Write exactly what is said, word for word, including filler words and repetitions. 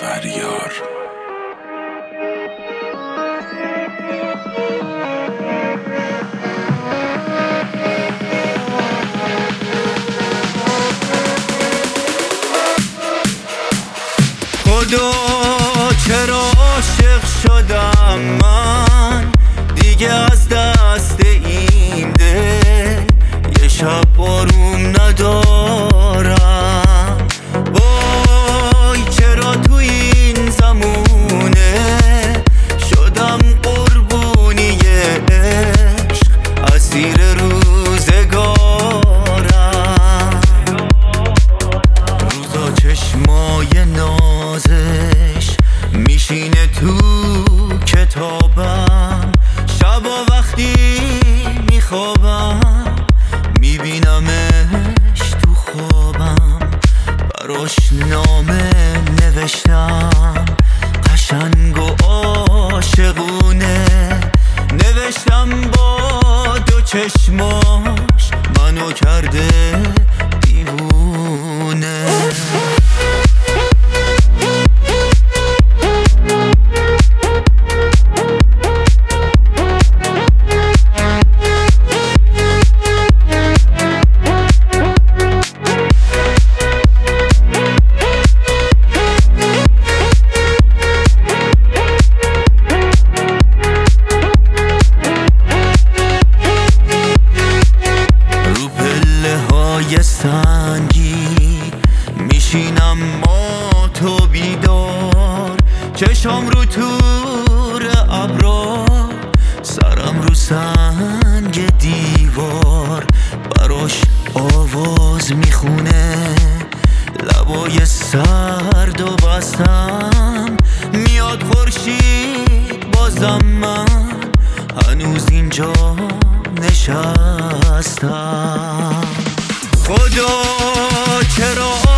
فریار. خدا چرا عاشق شدم من، دیگه از دست این دل یه شب آروم ندارم. وای چرا تو این زمونه شدم قربونی عشق، اسیر روزگارم. روزا چشمای نازش میشینه تو کتابم، شبا وقتی میخوابم میبینمش تو خوابم. براش نامه نوشتم قشنگ و عاشقونه، نوشتم با دو چشماش منو کرده دیوونه. یه سنگی میشینم ما تو بیدار، چشم رو تور ابرا، سرم رو سنگ دیوار. براش آواز میخونه لبای سرد و بستم، میاد خورشید بازم من هنوز اینجا نشستم. خدا چرا